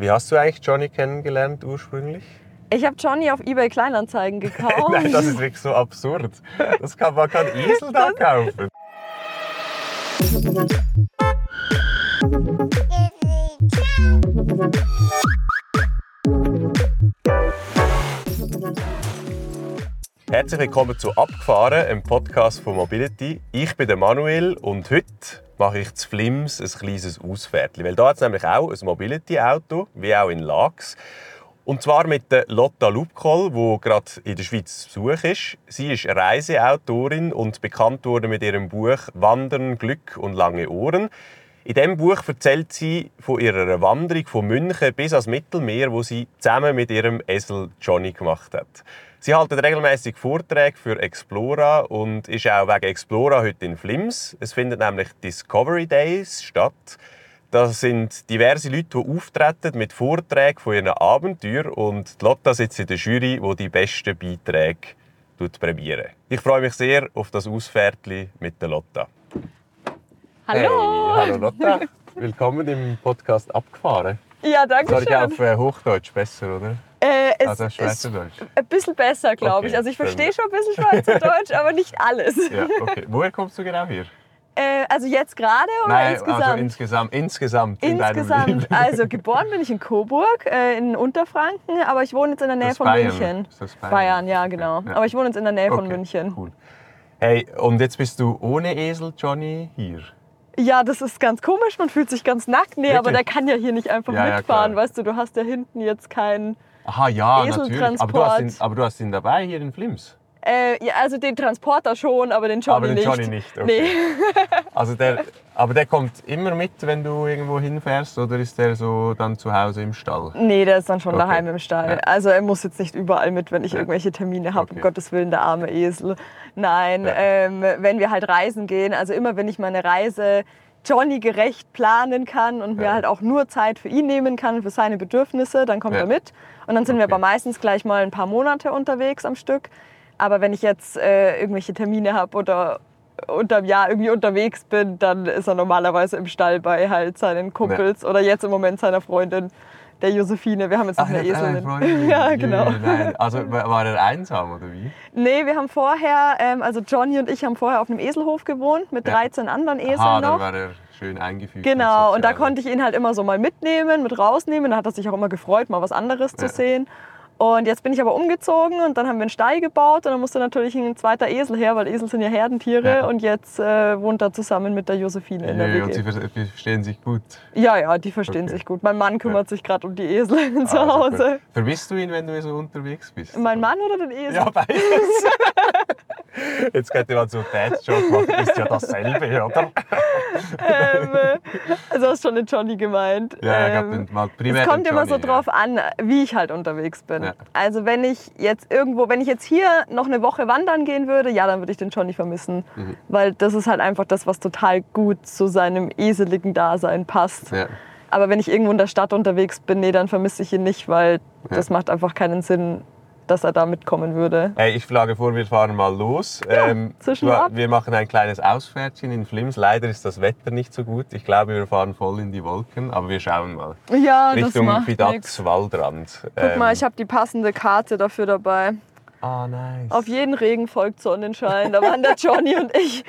Wie hast du eigentlich Johnny kennengelernt ursprünglich? Ich habe Johnny auf eBay Kleinanzeigen gekauft. Nein, das ist wirklich so absurd. Man kann Esel da kaufen. Herzlich willkommen zu «Abgefahren», einem Podcast von Mobility. Ich bin der Manuel und heute mache ich zu Flims ein kleines Ausfährtchen. Weil da hat es nämlich auch ein Mobility-Auto, wie auch in Laax. Und zwar mit der Lotta Lupkoll, die gerade in der Schweiz zu Besuch ist. Sie ist Reiseautorin und bekannt wurde mit ihrem Buch «Wandern, Glück und lange Ohren». In diesem Buch erzählt sie von ihrer Wanderung von München bis ans Mittelmeer, wo sie zusammen mit ihrem Esel Johnny gemacht hat. Sie hält regelmäßig Vorträge für Explora und ist auch wegen Explora heute in Flims. Es finden nämlich Discovery Days statt. Das sind diverse Leute, die auftreten mit Vorträgen von ihren Abenteuern. Und Lotta sitzt in der Jury, die die besten Beiträge prämieren. Ich freue mich sehr auf das Ausfährtchen mit der Lotta. Hallo! Hey, hallo Lotta. Willkommen im Podcast «Abgefahren». Ja, danke schön. Soll ich auf Hochdeutsch besser, oder? Es ist Schweizerdeutsch. ein bisschen besser, glaube ich. Okay, Also ich verstehe schon ein bisschen Schweizerdeutsch, aber nicht alles. Ja, okay. Woher kommst du genau hier? Also jetzt gerade oder Nein, insgesamt? also insgesamt in deinem Leben. Also geboren bin ich in Coburg, in Unterfranken, aber ich wohne jetzt in der Nähe Das von Bayern. München. Ist das Bayern? Bayern, ja genau. Ja. Aber ich wohne jetzt in der Nähe von Okay, München. Cool. Hey, und jetzt bist du ohne Esel Johnny hier? Ja, das ist ganz komisch, man fühlt sich ganz nackt. Nee, Wirklich? aber der kann ja hier nicht einfach Ja, mitfahren. klar. Weißt du hast ja hinten jetzt keinen Aha, ja, Eseltransport. natürlich. Aber du hast ihn dabei hier in Flims? ja, also den Transporter schon, aber den Johnny Aber den nicht. Johnny nicht, okay. Nee. Also der kommt immer mit, wenn du irgendwo hinfährst, oder ist der so dann zu Hause im Stall? Nee, der ist dann schon Okay. daheim im Stall. Ja. Also er muss jetzt nicht überall mit, wenn ich Ja. irgendwelche Termine habe. Okay. Um Gottes Willen, der arme Esel. Nein, Ja. wenn wir halt reisen gehen, also immer wenn ich meine Reise Johnny gerecht planen kann und mir Ja. halt auch nur Zeit für ihn nehmen kann, für seine Bedürfnisse, dann kommt Ja. er mit. Und dann sind wir Okay. aber meistens gleich mal ein paar Monate unterwegs am Stück. Aber wenn ich jetzt irgendwelche Termine habe oder unterm Jahr irgendwie unterwegs bin, dann ist er normalerweise im Stall bei halt seinen Kumpels oder jetzt im Moment seiner Freundin, der Josephine. Wir haben jetzt noch eine Eselin. Freundin. Ja, genau. Nein. Also war er einsam, oder wie? Nee, wir haben vorher, also Johnny und ich haben vorher auf einem Eselhof gewohnt mit Ja. 13 anderen Eseln Aha, noch. dann war er schön eingefügt. Genau, und da sozial. konnte ich ihn halt immer so mal mitnehmen, mit rausnehmen. Da hat er sich auch immer gefreut, mal was anderes zu Ja. sehen. Und jetzt bin ich aber umgezogen und dann haben wir einen Stall gebaut und dann musste natürlich ein zweiter Esel her, weil Esel sind ja Herdentiere. Ja. Und jetzt wohnt er zusammen mit der Josephine in der Jö, und WG. sie verstehen sich gut. Ja, die verstehen Okay. sich gut. Mein Mann kümmert sich gerade um die Esel zu Ah, Hause. super. Vermisst du ihn, wenn du so unterwegs bist? Mein Mann oder den Esel? Ja, beides. Jetzt könnte man so einen Dad-Joke machen, ist ja dasselbe, oder? Also hast schon den Johnny gemeint. Ja, ich habe mal primär Es kommt den immer so Johnny, drauf an, wie ich halt unterwegs bin. Ja. Also wenn ich jetzt hier noch eine Woche wandern gehen würde, ja, dann würde ich den Johnny vermissen. Mhm. Weil das ist halt einfach das, was total gut zu seinem eseligen Dasein passt. Ja. Aber wenn ich irgendwo in der Stadt unterwegs bin, nee, dann vermisse ich ihn nicht, weil das macht einfach keinen Sinn, dass er da mitkommen würde. Hey, ich schlage vor, wir fahren mal los. zwischen ab. Wir machen ein kleines Ausfährtchen in Flims. Leider ist das Wetter nicht so gut. Ich glaube, wir fahren voll in die Wolken, aber wir schauen mal. Ja, das Richtung macht nix. Fidatz-Waldrand. Guck mal, ich habe die passende Karte dafür dabei. Ah, nice. Auf jeden Regen folgt Sonnenschein. Da waren der Johnny und ich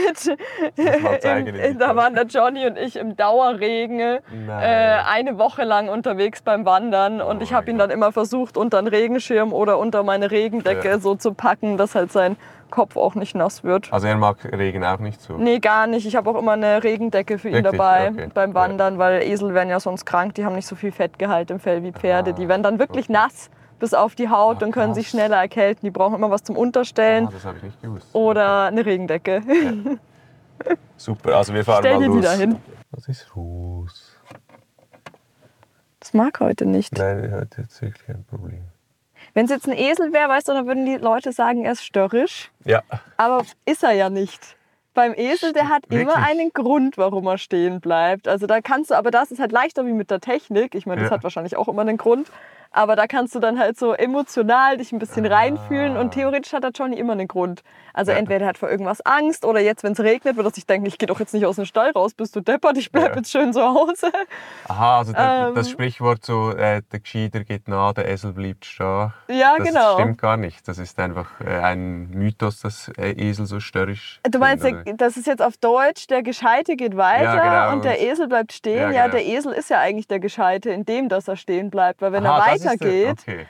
da waren der Johnny und ich im Dauerregen eine Woche lang unterwegs beim Wandern. Und ich habe ihn dann immer versucht, unter einen Regenschirm oder unter meine Regendecke so zu packen, dass halt sein Kopf auch nicht nass wird. Also er mag Regen auch nicht so? Nee, gar nicht. Ich habe auch immer eine Regendecke für ihn Wirklich? dabei Okay. beim Wandern, weil Esel werden ja sonst krank. Die haben nicht so viel Fettgehalt im Fell wie Pferde. Die werden dann wirklich nass bis auf die Haut und können krass. sich schneller erkälten. Die brauchen immer was zum Unterstellen Ah, das habe ich nicht gewusst. oder eine Regendecke. Super, also wir fahren Stell mal dir los. die da hin. Was ist Ruß? Das mag heute nicht. Nein, heute hat wirklich kein Problem. Wenn es jetzt ein Esel wäre, weißt du, dann würden die Leute sagen, er ist störrisch. Ja, Aber ist er ja nicht. Beim Esel, der hat immer Wirklich? einen Grund, warum er stehen bleibt. Also da kannst du, aber das ist halt leichter wie mit der Technik. Ich meine, das Ja. hat wahrscheinlich auch immer einen Grund. Aber da kannst du dann halt so emotional dich ein bisschen reinfühlen und theoretisch hat der Johnny immer einen Grund. Also entweder er hat vor irgendwas Angst oder jetzt, wenn es regnet, wird er sich denken, ich gehe doch jetzt nicht aus dem Stall raus, bist du deppert, ich bleib jetzt schön zu Hause. Aha, also das Sprichwort so, der Gescheiter geht nah, der Esel bleibt stehen. Ja, das genau. stimmt gar nicht. Das ist einfach ein Mythos, dass Esel so störrisch Du meinst, sind, das ist jetzt auf Deutsch, der Gescheite geht weiter Ja, genau. und der Esel bleibt stehen. Ja, Ja, genau. der Esel ist ja eigentlich der Gescheite, in dem, dass er stehen bleibt. Weil wenn er Aha, das ist weitergeht, okay.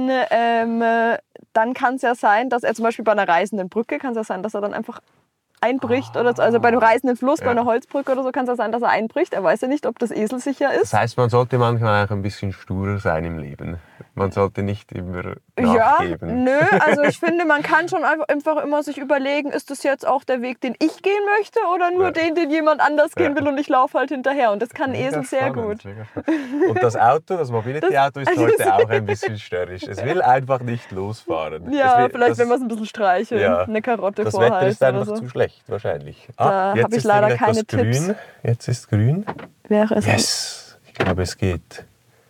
dann kann es ja sein, dass er zum Beispiel bei einer reißenden Brücke, kann es ja sein, dass er dann einfach einbricht. Oder so. Also bei einem reißenden Fluss, bei einer Holzbrücke oder so, kann es ja sein, dass er einbricht. Er weiß ja nicht, ob das eselsicher ist. Das heißt, man sollte manchmal auch ein bisschen sturer sein im Leben. Man sollte nicht immer Ja, nachgeben. nö, also ich finde, man kann schon einfach immer sich überlegen, ist das jetzt auch der Weg, den ich gehen möchte oder nur den jemand anders gehen will und ich laufe halt hinterher. Und das kann ein Esel sehr gut. Und das Auto, das Mobility-Auto ist heute auch ein bisschen störrisch. Es will einfach nicht losfahren. Ja, vielleicht wenn wir es ein bisschen streicheln, eine Karotte Das Wetter ist vorhalten einfach oder so. zu schlecht, wahrscheinlich. Da jetzt habe ich ist leider nämlich keine etwas grün. Tipps. Jetzt ist grün. Wäre es Yes! Ich glaube, es geht.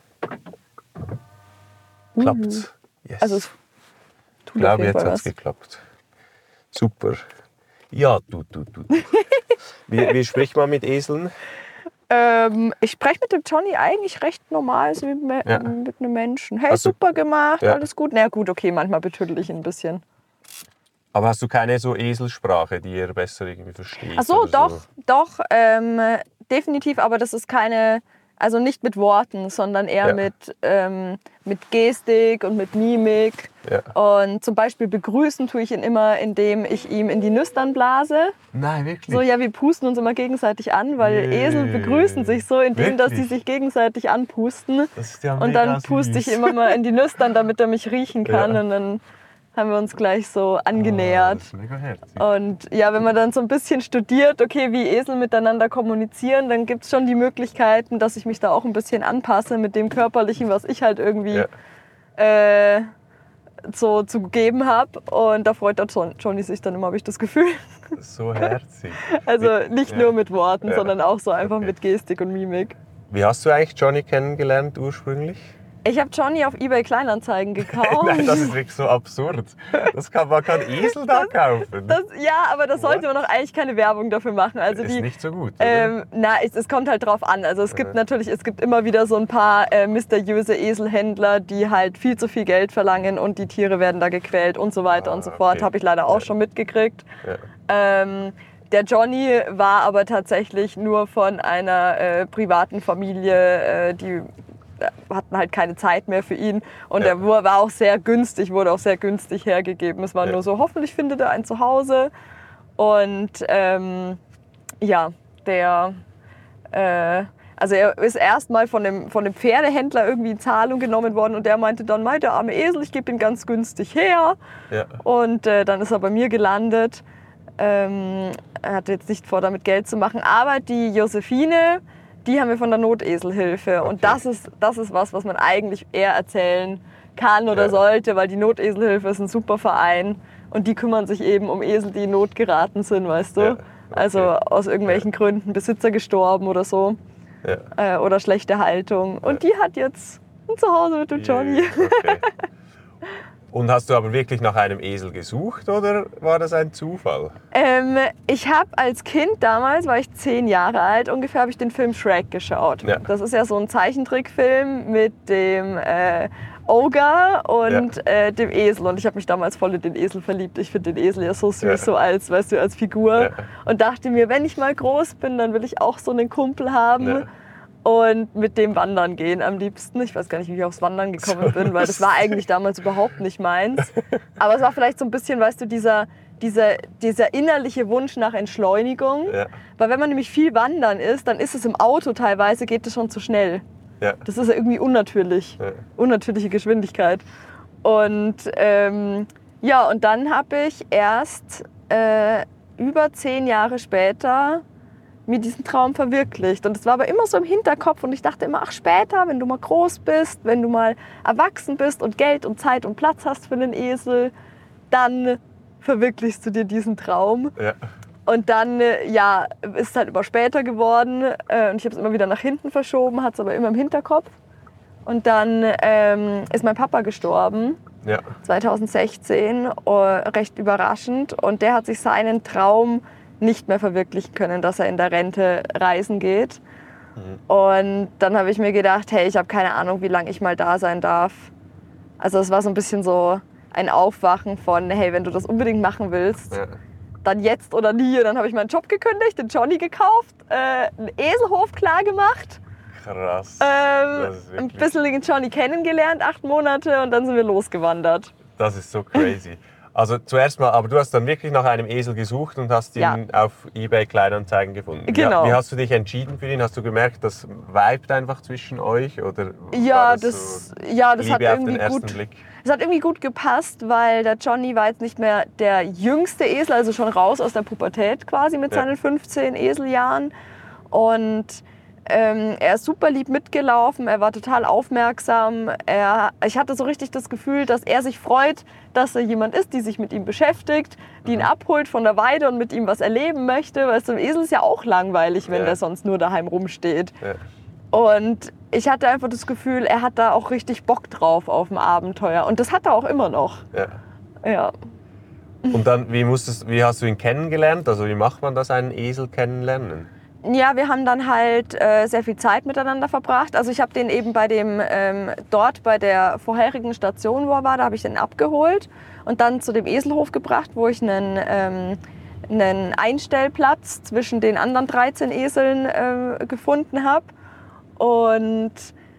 Klappt's? Yes. Also es ich tut auf glaube, jeden jetzt Fall hat es was. geklappt. Super. Ja, du. Wie spricht man mit Eseln? Ich spreche mit dem Johnny eigentlich recht normal, so wie mit einem Menschen. Hey, Also, super gemacht, ja. alles gut. Na ja, gut, okay, manchmal betüttel ich ein bisschen. Aber hast du keine so Eselsprache, die ihr besser irgendwie versteht? Ach so, oder doch, definitiv, aber das ist keine, also nicht mit Worten, sondern eher mit Gestik und mit Mimik. Ja. Und zum Beispiel begrüßen tue ich ihn immer, indem ich ihm in die Nüstern blase. Nein, wirklich? So, ja, wir pusten uns immer gegenseitig an, weil Nee. Esel begrüßen sich so, indem dass sie Wirklich? sich gegenseitig anpusten. Das ist ja Und mega dann puste ich süß. immer mal in die Nüstern, damit er mich riechen kann. Ja. Und dann haben wir uns gleich so angenähert. Das ist mega herzig. Und ja, wenn man dann so ein bisschen studiert, okay, wie Esel miteinander kommunizieren, dann gibt es schon die Möglichkeiten, dass ich mich da auch ein bisschen anpasse mit dem Körperlichen, was ich halt irgendwie so zu geben habe. Und da freut der Johnny sich dann immer, habe ich das Gefühl. So herzig. Also nicht nur mit Worten, Ja. sondern auch so einfach Okay. mit Gestik und Mimik. Wie hast du eigentlich Johnny kennengelernt ursprünglich? Ich habe Johnny auf eBay Kleinanzeigen gekauft. Nein, das ist wirklich so absurd. Man kann Esel da kaufen. Ja, aber da sollte man doch eigentlich keine Werbung dafür machen. Also ist die, nicht so gut, oder? es kommt halt drauf an. Also es gibt natürlich, es gibt immer wieder so ein paar mysteriöse Eselhändler, die halt viel zu viel Geld verlangen und die Tiere werden da gequält und so weiter und so fort. Okay. Habe ich leider auch schon mitgekriegt. Ja. Der Johnny war aber tatsächlich nur von einer privaten Familie, die hatten halt keine Zeit mehr für ihn und er war auch sehr günstig, wurde auch sehr günstig hergegeben. Es war nur so, hoffentlich findet er ein Zuhause. Und also er ist erstmal von dem Pferdehändler irgendwie in Zahlung genommen worden und der meinte dann, der arme Esel, ich gebe ihn ganz günstig her. Ja. Und dann ist er bei mir gelandet. Er hatte jetzt nicht vor, damit Geld zu machen, aber die Josephine, die haben wir von der Noteselhilfe. Okay. Und das ist was man eigentlich eher erzählen kann oder sollte, weil die Noteselhilfe ist ein super Verein und die kümmern sich eben um Esel, die in Not geraten sind, weißt du. Ja, okay. Also aus irgendwelchen Gründen, Besitzer gestorben oder so. Ja. Oder schlechte Haltung. Und die hat jetzt ein Zuhause mit dem Johnny. Okay. Und hast du aber wirklich nach einem Esel gesucht oder war das ein Zufall? Ich habe als Kind damals, war ich 10 Jahre alt, ungefähr habe ich den Film Shrek geschaut. Ja. Das ist ja so ein Zeichentrickfilm mit dem Ogre und dem Esel. Und ich habe mich damals voll in den Esel verliebt. Ich finde den Esel ja so süß, so als, weißt du, als Figur. Ja. Und dachte mir, wenn ich mal groß bin, dann will ich auch so einen Kumpel haben. Und mit dem wandern gehen am liebsten. Ich weiß gar nicht, wie ich aufs Wandern gekommen bin, weil das war eigentlich damals überhaupt nicht meins. Aber es war vielleicht so ein bisschen, weißt du, dieser innerliche Wunsch nach Entschleunigung. Ja. Weil wenn man nämlich viel wandern ist, dann ist es im Auto teilweise, geht es schon zu schnell. Ja. Das ist ja irgendwie unnatürlich. Ja. Unnatürliche Geschwindigkeit. Und und dann habe ich erst über 10 Jahre später mir diesen Traum verwirklicht. Und es war aber immer so im Hinterkopf und ich dachte immer, ach später, wenn du mal groß bist, wenn du mal erwachsen bist und Geld und Zeit und Platz hast für einen Esel, dann verwirklichst du dir diesen Traum. Ja. Und dann, ist es halt immer später geworden und ich habe es immer wieder nach hinten verschoben, hatte es aber immer im Hinterkopf. Und dann ist mein Papa gestorben, 2016, recht überraschend. Und der hat sich seinen Traum nicht mehr verwirklichen können, dass er in der Rente reisen geht. Und dann habe ich mir gedacht, hey, ich habe keine Ahnung, wie lange ich mal da sein darf. Also es war so ein bisschen so ein Aufwachen von, hey, wenn du das unbedingt machen willst, dann jetzt oder nie. Und dann habe ich meinen Job gekündigt, den Johnny gekauft, einen Eselhof klar gemacht. Krass. Ein bisschen den Johnny kennengelernt, 8 Monate, und dann sind wir losgewandert. Das ist so crazy. Also zuerst mal, aber du hast dann wirklich nach einem Esel gesucht und hast ihn auf eBay Kleinanzeigen gefunden. Genau. Wie hast du dich entschieden für ihn? Hast du gemerkt, das vibet einfach zwischen euch? Oder das hat irgendwie ersten Blick? Es hat irgendwie gut gepasst, weil der Johnny war jetzt nicht mehr der jüngste Esel, also schon raus aus der Pubertät quasi mit seinen 15 Eseljahren. Und er ist super lieb mitgelaufen, er war total aufmerksam. Ich hatte so richtig das Gefühl, dass er sich freut, dass er jemand ist, die sich mit ihm beschäftigt, die ihn abholt von der Weide und mit ihm was erleben möchte. Weil so ein Esel ist ja auch langweilig, wenn der sonst nur daheim rumsteht. Ja. Und ich hatte einfach das Gefühl, er hat da auch richtig Bock drauf auf ein Abenteuer. Und das hat er auch immer noch. Ja. Und dann, wie hast du ihn kennengelernt? Also wie macht man das, einen Esel kennenlernen? Ja, wir haben dann halt sehr viel Zeit miteinander verbracht. Also ich habe den eben dort bei der vorherigen Station, wo er war, da habe ich den abgeholt und dann zu dem Eselhof gebracht, wo ich einen Einstellplatz zwischen den anderen 13 Eseln gefunden habe. Und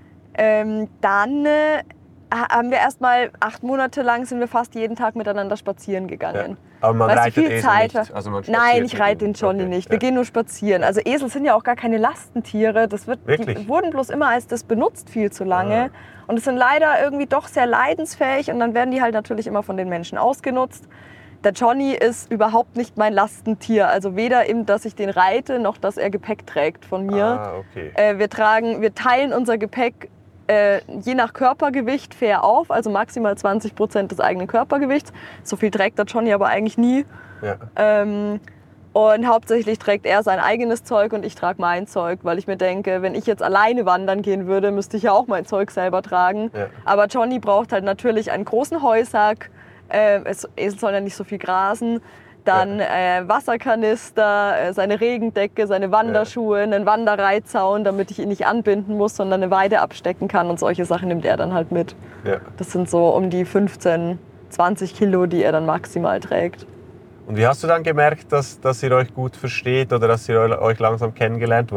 dann haben wir erstmal 8 Monate lang sind wir fast jeden Tag miteinander spazieren gegangen. Ja. Aber man reitet Esel nicht? Also man Nein, ich reite den Johnny nicht. Wir gehen nur spazieren. Also Esel sind ja auch gar keine Lastentiere. Die wurden bloß immer als das benutzt viel zu lange. Und es sind leider irgendwie doch sehr leidensfähig und dann werden die halt natürlich immer von den Menschen ausgenutzt. Der Johnny ist überhaupt nicht mein Lastentier. Also weder eben, dass ich den reite, noch dass er Gepäck trägt von mir. Wir teilen unser Gepäck je nach Körpergewicht fair auf, also maximal 20% des eigenen Körpergewichts. So viel trägt der Johnny aber eigentlich nie. Ja. Und hauptsächlich trägt er sein eigenes Zeug und ich trage mein Zeug, weil ich mir denke, wenn ich jetzt alleine wandern gehen würde, müsste ich ja auch mein Zeug selber tragen. Ja. Aber Johnny braucht halt natürlich einen großen Heusack. Esel sollen ja nicht so viel grasen. Dann Wasserkanister, seine Regendecke, seine Wanderschuhe, einen Wanderreitzaun, damit ich ihn nicht anbinden muss, sondern eine Weide abstecken kann. Und solche Sachen nimmt er dann halt mit. Ja. Das sind so um die 15, 20 Kilo, die er dann maximal trägt. Und wie hast du dann gemerkt, dass ihr euch gut versteht oder dass ihr euch langsam kennengelernt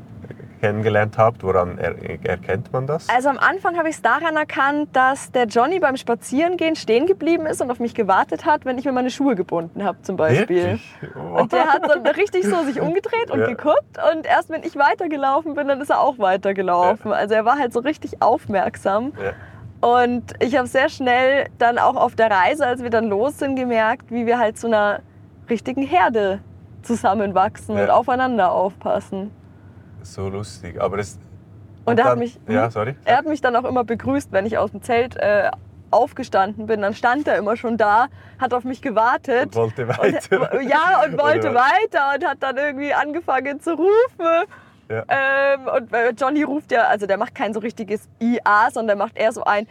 habt? Woran erkennt man das? Also am Anfang habe ich es daran erkannt, dass der Johnny beim Spazierengehen stehen geblieben ist und auf mich gewartet hat, wenn ich mir meine Schuhe gebunden habe zum Beispiel. Oh. Und der hat dann richtig so sich umgedreht und geguckt und erst wenn ich weitergelaufen bin, dann ist er auch weitergelaufen. Ja. Also er war halt so richtig aufmerksam. Ja. Und ich habe sehr schnell dann auch auf der Reise, als wir dann los sind, gemerkt, wie wir halt zu einer richtigen Herde zusammenwachsen und aufeinander aufpassen. So lustig, aber das... Und er hat mich dann auch immer begrüßt, wenn ich aus dem Zelt aufgestanden bin. Dann stand er immer schon da, hat auf mich gewartet. Und wollte weiter. Und wollte weiter und hat dann irgendwie angefangen zu rufen. Ja. Und Johnny ruft ja, also der macht kein so richtiges IA, sondern der macht eher so ein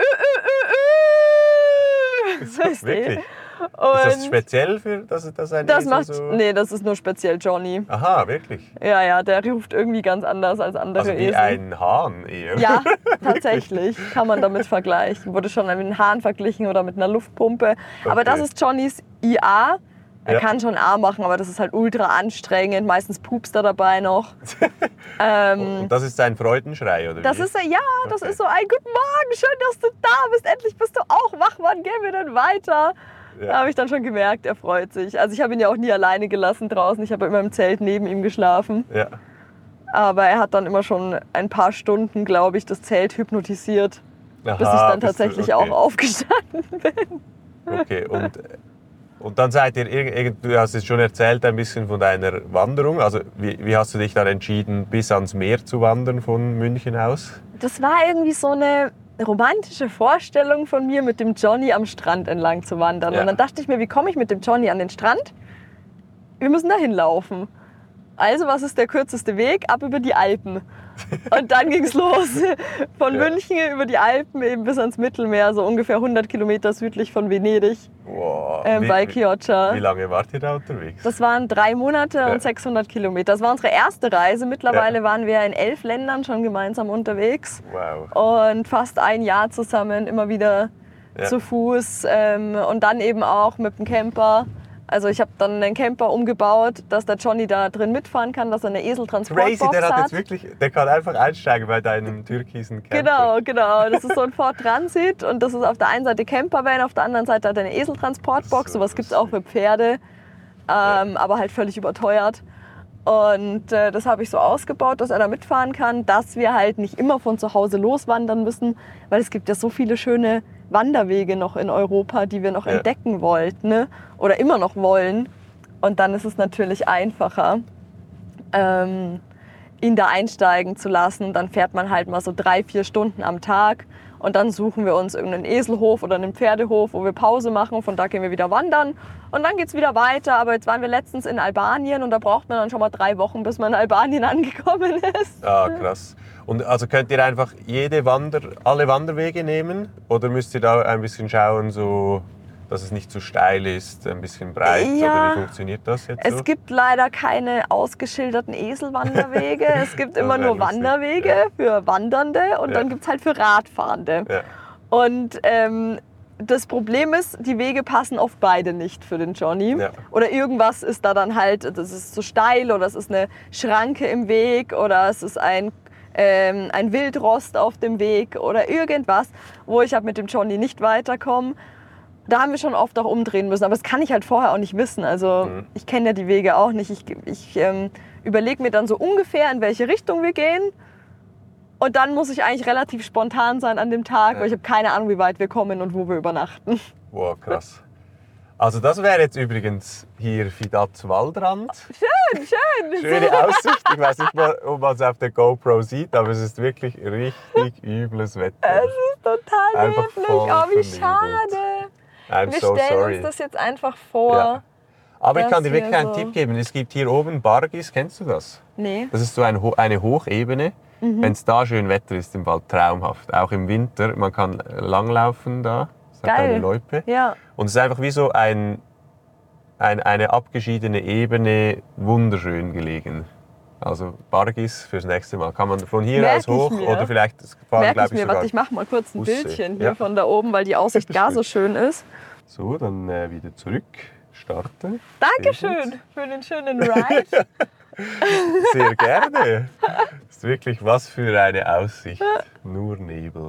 Wirklich? Und ist das speziell für dass ein Esel so... Nee, das ist nur speziell Johnny. Aha, wirklich? Ja, der ruft irgendwie ganz anders als andere Esel. Also wie ein Hahn eher? Ja, tatsächlich. Kann man damit vergleichen. Wurde schon mit einem Hahn verglichen oder mit einer Luftpumpe. Okay. Aber das ist Johnnys IA. Er kann schon A machen, aber das ist halt ultra anstrengend. Meistens pupst er dabei noch. Und das ist sein Freudenschrei, oder das wie? Ist das ist so ein Guten Morgen, schön, dass du da bist. Endlich bist du auch wach, wann gehen wir denn weiter? Ja. Da habe ich dann schon gemerkt, er freut sich. Also ich habe ihn ja auch nie alleine gelassen draußen. Ich habe immer im Zelt neben ihm geschlafen. Ja. Aber er hat dann immer schon ein paar Stunden, glaube ich, das Zelt hypnotisiert. Bis ich dann tatsächlich auch aufgestanden bin. Okay, und dann seid ihr, du hast jetzt schon erzählt ein bisschen von deiner Wanderung. Also wie hast du dich dann entschieden, bis ans Meer zu wandern von München aus? Das war irgendwie so eine romantische Vorstellung von mir, mit dem Johnny am Strand entlang zu wandern. Ja. Und dann dachte ich mir, wie komme ich mit dem Johnny an den Strand? Wir müssen da hinlaufen. Also, was ist der kürzeste Weg? Ab über die Alpen. Und dann ging es los. Von München über die Alpen eben bis ans Mittelmeer, so ungefähr 100 Kilometer südlich von Venedig. Wow. Bei Chioggia. Wie lange wart ihr da unterwegs? Das waren 3 Monate und 600 Kilometer. Das war unsere erste Reise. Mittlerweile waren wir in 11 Ländern schon gemeinsam unterwegs. Wow. Und fast ein Jahr zusammen, immer wieder zu Fuß. Und dann eben auch mit dem Camper. Also ich habe dann einen Camper umgebaut, dass der Johnny da drin mitfahren kann, dass er eine Eseltransportbox hat. Crazy, der hat jetzt wirklich, der kann einfach einsteigen bei deinem türkischen Camper. Genau. Das ist so ein Ford Transit und das ist auf der einen Seite Campervan, auf der anderen Seite hat er eine Eseltransportbox. Sowas gibt es auch für Pferde, aber halt völlig überteuert. Und das habe ich so ausgebaut, dass er da mitfahren kann, dass wir halt nicht immer von zu Hause loswandern müssen, weil es gibt ja so viele schöne Wanderwege noch in Europa, die wir noch entdecken wollten, ne? Oder immer noch wollen. Und dann ist es natürlich einfacher, ihn da einsteigen zu lassen. Und dann fährt man halt mal so 3-4 Stunden am Tag. Und dann suchen wir uns irgendeinen Eselhof oder einen Pferdehof, wo wir Pause machen. Von da gehen wir wieder wandern. Und dann geht es wieder weiter. Aber jetzt waren wir letztens in Albanien und da braucht man dann schon mal 3 Wochen, bis man in Albanien angekommen ist. Ah, krass. Und also könnt ihr einfach alle Wanderwege nehmen? Oder müsst ihr da ein bisschen schauen, so, dass es nicht zu steil ist, ein bisschen breit? Oder wie funktioniert das jetzt so? Es gibt leider keine ausgeschilderten Eselwanderwege. Es gibt immer nur Wanderwege für Wandernde und dann gibt es halt für Radfahrende. Ja. Und das Problem ist, die Wege passen oft beide nicht für den Johnny. Ja. Oder irgendwas ist da dann halt, das ist zu steil oder es ist eine Schranke im Weg oder es ist ein Wildrost auf dem Weg oder irgendwas, wo ich mit dem Johnny nicht weiterkomme. Da haben wir schon oft auch umdrehen müssen, aber das kann ich halt vorher auch nicht wissen. Also ich kenne ja die Wege auch nicht. Ich überlege mir dann so ungefähr, in welche Richtung wir gehen. Und dann muss ich eigentlich relativ spontan sein an dem Tag, weil ich habe keine Ahnung, wie weit wir kommen und wo wir übernachten. Wow, krass. Also das wäre jetzt übrigens hier Fidatz Waldrand. Schön. Schöne Aussicht. Ich weiß nicht mal, ob man es auf der GoPro sieht, aber es ist wirklich richtig übles Wetter. Es ist total neblig. Oh, wie schade. Wir stellen uns das jetzt einfach vor. Ja. Aber ich kann dir wirklich einen Tipp geben. Es gibt hier oben Bargis, kennst du das? Nee. Das ist so eine Hochebene. Wenn es da schön Wetter ist, im Wald traumhaft. Auch im Winter, man kann langlaufen da. Das hat eine Loipe. Ja. Und es ist einfach wie so eine abgeschiedene Ebene, wunderschön gelegen. Also Bargis fürs nächste Mal. Kann man von hier aus hoch oder vielleicht fahren, glaube ich, sogar. Ich mache mal kurz ein Bildchen hier von da oben, weil die Aussicht gar so schön ist. So, dann wieder zurück, starten. Dankeschön für den schönen Ride. Sehr gerne. Das ist wirklich was für eine Aussicht. Nur Nebel.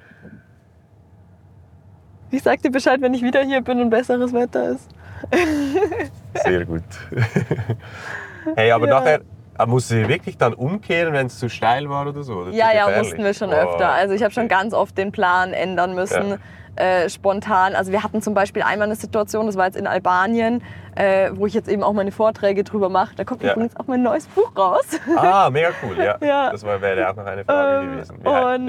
Ich sag dir Bescheid, wenn ich wieder hier bin und besseres Wetter ist. Sehr gut. Hey, aber nachher musst du wirklich dann umkehren, wenn es zu steil war oder so? Oder ja, mussten wir schon öfter. Also ich habe schon ganz oft den Plan ändern müssen. Spontan. Also wir hatten zum Beispiel einmal eine Situation, das war jetzt in Albanien, wo ich jetzt eben auch meine Vorträge drüber mache. Da kommt übrigens auch mein neues Buch raus. Ah, mega cool, ja. Das wäre auch noch eine Frage gewesen.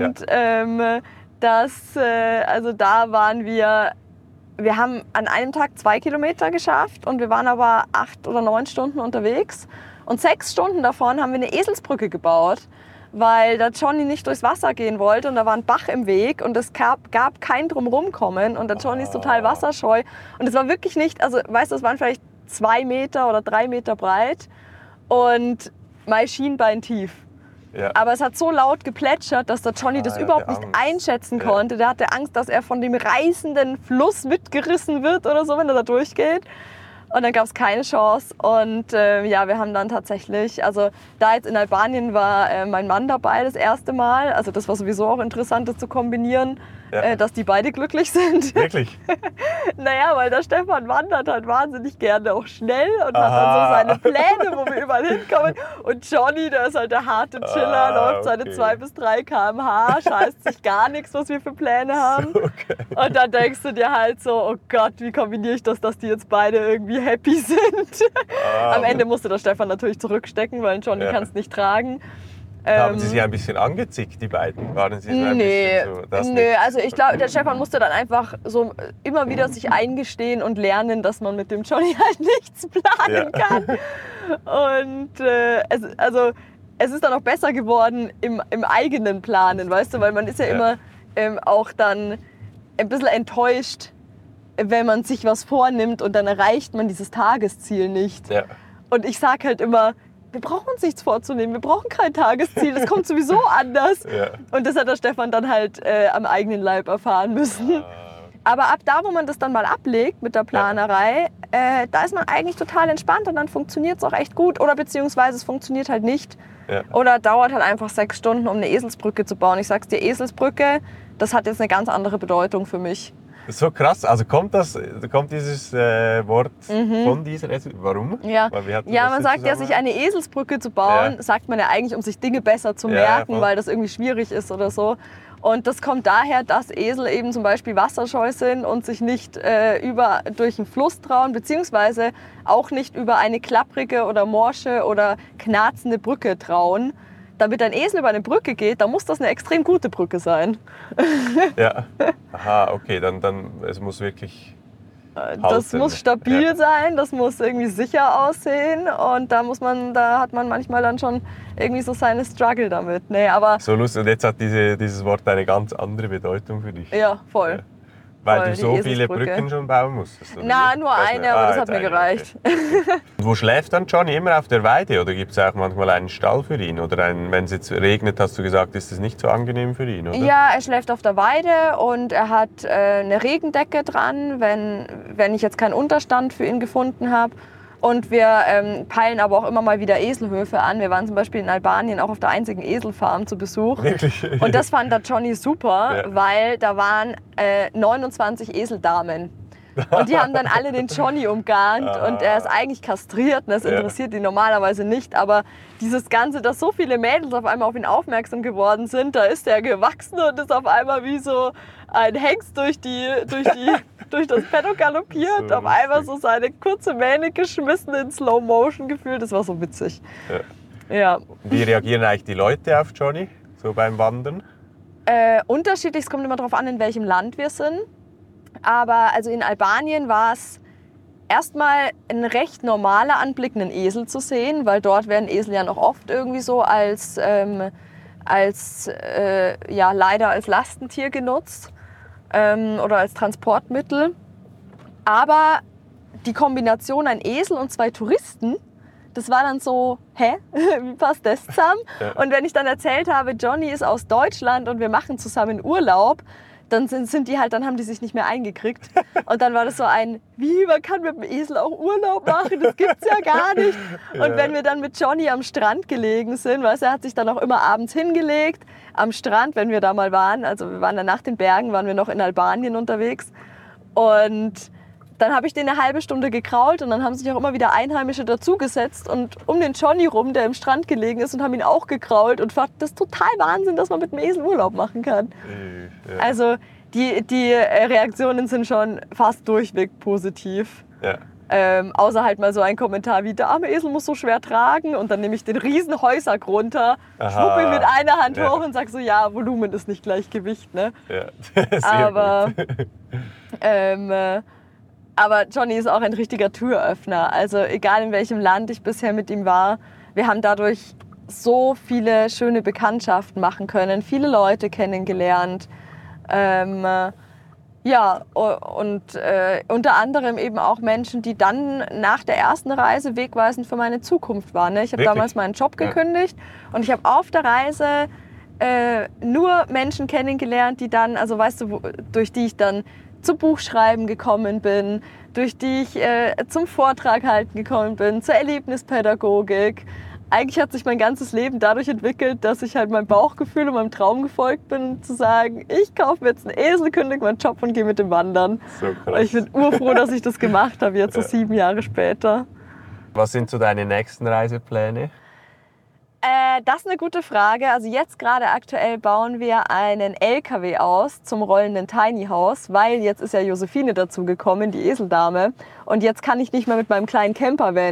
Also da waren wir haben an einem Tag 2 Kilometer geschafft und wir waren aber 8 oder 9 Stunden unterwegs. Und 6 Stunden davon haben wir eine Eselsbrücke gebaut, weil der Johnny nicht durchs Wasser gehen wollte und da war ein Bach im Weg und es gab kein Drumrumkommen und der Johnny ist total wasserscheu. Und es war wirklich nicht, also weißt du, es waren vielleicht 2 Meter oder 3 Meter breit und mein Schienbein tief. Ja. Aber es hat so laut geplätschert, dass der Johnny das überhaupt nicht einschätzen konnte. Der hatte Angst, dass er von dem reißenden Fluss mitgerissen wird oder so, wenn er da durchgeht. Und dann gab es keine Chance. Und wir haben dann tatsächlich, also da jetzt in Albanien war mein Mann dabei das erste Mal. Also das war sowieso auch interessant, das zu kombinieren, dass die beide glücklich sind. Wirklich? Naja, weil der Stefan wandert halt wahnsinnig gerne auch schnell und hat dann so seine Pläne, wo wir überall hinkommen. Und Johnny, der ist halt der harte Chiller, läuft seine 2 bis 3 km/h, scheißt sich gar nichts, was wir für Pläne haben. Und dann denkst du dir halt so, oh Gott, wie kombiniere ich das, dass die jetzt beide irgendwie happy sind. Am Ende musste der Stefan natürlich zurückstecken, weil Johnny kann es nicht tragen. Haben Sie sich ein bisschen angezickt, die beiden? Waren Sie so ein Nee, bisschen so, das nee, nicht? also ich glaube, der Stefan musste dann einfach so immer wieder sich eingestehen und lernen, dass man mit dem Johnny halt nichts planen kann. Und es ist dann auch besser geworden im eigenen Planen, weißt du, weil man ist ja immer auch dann ein bisschen enttäuscht, wenn man sich was vornimmt und dann erreicht man dieses Tagesziel nicht. Ja. Und ich sage halt immer, wir brauchen uns nichts vorzunehmen, wir brauchen kein Tagesziel, das kommt sowieso anders. Ja. Und das hat der Stefan dann halt am eigenen Leib erfahren müssen. Aber ab da, wo man das dann mal ablegt mit der Planerei, da ist man eigentlich total entspannt und dann funktioniert es auch echt gut. Oder beziehungsweise es funktioniert halt nicht. Ja. Oder dauert halt einfach 6 Stunden, um eine Eselsbrücke zu bauen. Ich sag's dir, Eselsbrücke, das hat jetzt eine ganz andere Bedeutung für mich. So krass, also kommt dieses Wort von dieser Esel? Warum? Ja, Weil wir hatten ja das man im sagt ja, sich Zusammenhang. eine Eselsbrücke zu bauen, sagt man ja eigentlich, um sich Dinge besser zu Ja, merken, voll. weil das irgendwie schwierig ist oder so. Und das kommt daher, dass Esel eben zum Beispiel wasserscheu sind und sich nicht durch einen Fluss trauen, beziehungsweise auch nicht über eine klapprige oder morsche oder knarzende Brücke trauen. Damit ein Esel über eine Brücke geht, dann muss das eine extrem gute Brücke sein. Ja. Aha, okay, dann es muss wirklich Das halten. muss stabil Ja. sein, das muss irgendwie sicher aussehen und da hat man manchmal dann schon irgendwie so seine Struggle damit. Nee, aber So lustig, und jetzt hat dieses Wort eine ganz andere Bedeutung für dich. ja, voll. Ja. Weil Voll, du die so viele Eselsbrücke. Brücken schon bauen musstest? Oder Na, wie? nur eine, aber das hat jetzt mir eine, gereicht. Okay. Und wo schläft dann Johnny? Immer auf der Weide? Oder gibt es auch manchmal einen Stall für ihn? Oder wenn es jetzt regnet, hast du gesagt, ist es nicht so angenehm für ihn, oder? Ja, er schläft auf der Weide und er hat eine Regendecke dran, wenn ich jetzt keinen Unterstand für ihn gefunden habe. Und wir peilen aber auch immer mal wieder Eselhöfe an. Wir waren zum Beispiel in Albanien auch auf der einzigen Eselfarm zu Besuch. Wirklich? Und das fand der Johnny super, Ja. weil da waren 29 Eseldamen. Und die haben dann alle den Johnny umgarnt und er ist eigentlich kastriert und das interessiert ihn normalerweise nicht. Aber dieses Ganze, dass so viele Mädels auf einmal auf ihn aufmerksam geworden sind, da ist er gewachsen und ist auf einmal wie so ein Hengst durch das Paddock galoppiert, So auf einmal lustig. so seine kurze Mähne geschmissen in Slow Motion gefühlt. Das war so witzig. Ja. Wie reagieren eigentlich die Leute auf Johnny, so beim Wandern? Unterschiedlich, es kommt immer darauf an, in welchem Land wir sind. Aber also in Albanien war es erstmal ein recht normaler Anblick, einen Esel zu sehen, weil dort werden Esel ja noch oft irgendwie so leider als Lastentier genutzt oder als Transportmittel. Aber die Kombination ein Esel und 2 Touristen, das war dann so, hä, wie passt das zusammen? Ja. Und wenn ich dann erzählt habe, Johnny ist aus Deutschland und wir machen zusammen Urlaub, dann dann haben die sich nicht mehr eingekriegt. Und dann war das so wie, man kann mit dem Esel auch Urlaub machen, das gibt's ja gar nicht. Und wenn wir dann mit Johnny am Strand gelegen sind, weißt du, er hat sich dann auch immer abends hingelegt am Strand, wenn wir da mal waren. Also wir waren dann nach den Bergen, waren wir noch in Albanien unterwegs. Und dann habe ich den eine halbe Stunde gekrault und dann haben sich auch immer wieder Einheimische dazugesetzt und um den Johnny rum, der im Strand gelegen ist, und haben ihn auch gekrault und fand das total Wahnsinn, dass man mit dem Esel Urlaub machen kann. Ja. Also die Reaktionen sind schon fast durchweg positiv. Ja. Außer halt mal so ein Kommentar wie, der arme Esel muss so schwer tragen und dann nehme ich den riesen Heusack runter, schwuppe ihn mit einer Hand hoch und sag so, ja, Volumen ist nicht gleich Gewicht, ne? Ja. Sehr Aber, gut. aber Johnny ist auch ein richtiger Türöffner. Also egal in welchem Land ich bisher mit ihm war, wir haben dadurch so viele schöne Bekanntschaften machen können, viele Leute kennengelernt. Unter anderem eben auch Menschen, die dann nach der ersten Reise wegweisend für meine Zukunft waren. Ich habe Wirklich? damals meinen Job gekündigt und ich habe auf der Reise nur Menschen kennengelernt, die dann, also weißt du, durch die ich dann zum Buchschreiben gekommen bin, durch die ich zum Vortrag halten gekommen bin, zur Erlebnispädagogik. Eigentlich hat sich mein ganzes Leben dadurch entwickelt, dass ich halt meinem Bauchgefühl und meinem Traum gefolgt bin, zu sagen, ich kaufe mir jetzt einen Esel, kündige meinen Job und gehe mit dem wandern. So krass. Und ich bin urfroh, dass ich das gemacht habe, jetzt so 7 Jahre später. Was sind so deine nächsten Reisepläne? Das ist eine gute Frage. Also jetzt gerade aktuell bauen wir einen LKW aus zum rollenden Tiny House, weil jetzt ist ja Josephine dazugekommen, die Eseldame. Und jetzt kann ich nicht mehr mit meinem kleinen Campervan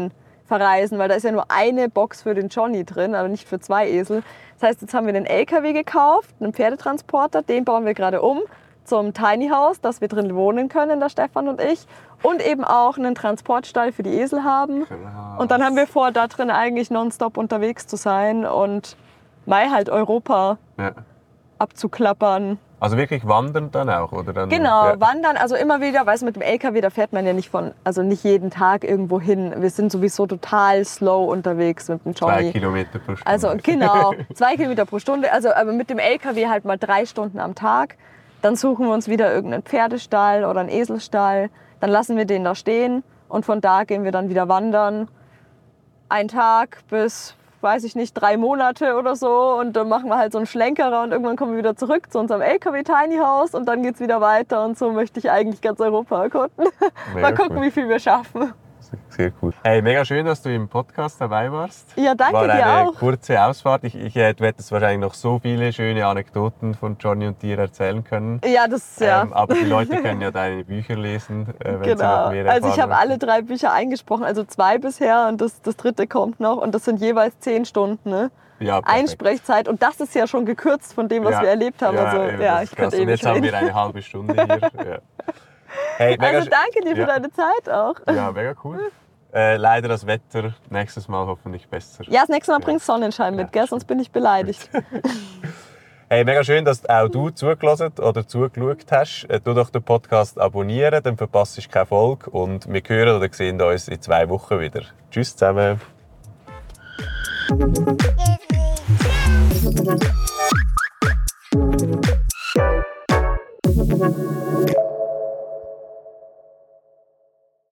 verreisen, weil da ist ja nur eine Box für den Johnny drin, aber nicht für 2 Esel. Das heißt, jetzt haben wir den LKW gekauft, einen Pferdetransporter, den bauen wir gerade um zum Tiny House, dass wir drin wohnen können, der Stefan und ich. Und eben auch einen Transportstall für die Esel haben. Und dann haben wir vor, da drin eigentlich nonstop unterwegs zu sein und mal halt Europa abzuklappern. Also wirklich wandern dann auch? Oder dann, Genau, wandern, also immer wieder, weil mit dem LKW, da fährt man ja nicht nicht jeden Tag irgendwo hin. Wir sind sowieso total slow unterwegs mit dem Johnny. 2 Kilometer pro Stunde. Also genau, 2 Kilometer pro Stunde. Also aber mit dem LKW halt mal 3 Stunden am Tag. Dann suchen wir uns wieder irgendeinen Pferdestall oder einen Eselstall. Dann lassen wir den da stehen und von da gehen wir dann wieder wandern. 1 Tag bis, weiß ich nicht, 3 Monate oder so. Und dann machen wir halt so einen Schlenkerer und irgendwann kommen wir wieder zurück zu unserem LKW Tiny House und dann geht's wieder weiter. Und so möchte ich eigentlich ganz Europa erkunden. Mal gucken, cool. Wie viel wir schaffen. Sehr cool. Hey, mega schön, dass du im Podcast dabei warst. Ja, danke War dir eine auch. kurze Ausfahrt. Ich hätte jetzt wahrscheinlich noch so viele schöne Anekdoten von Johnny und dir erzählen können. Ja, das Aber die Leute können ja deine Bücher lesen, wenn sie noch Genau. mehr Also ich erfahren habe alle 3 Bücher eingesprochen, also 2 bisher und das 3. kommt noch. Und das sind jeweils 10 Stunden. Ne? Ja, perfekt. Einsprechzeit. Und das ist ja schon gekürzt von dem, was wir erlebt haben. Also eben, ja, das ich ist krass. könnte Und jetzt haben wir eine halbe Stunde hier. Ja. Hey, mega Also danke dir für deine Zeit auch. Ja, mega cool. Leider das Wetter nächstes Mal hoffentlich besser. Ja, das nächste Mal bringst Sonnenschein mit, gell? Sonst bin ich beleidigt. Hey, mega schön, dass auch du zugelassen oder zugeschaut hast. Du doch den Podcast abonnieren, dann verpasst du keine Folge. Und wir hören oder sehen uns in 2 Wochen wieder. Tschüss zusammen.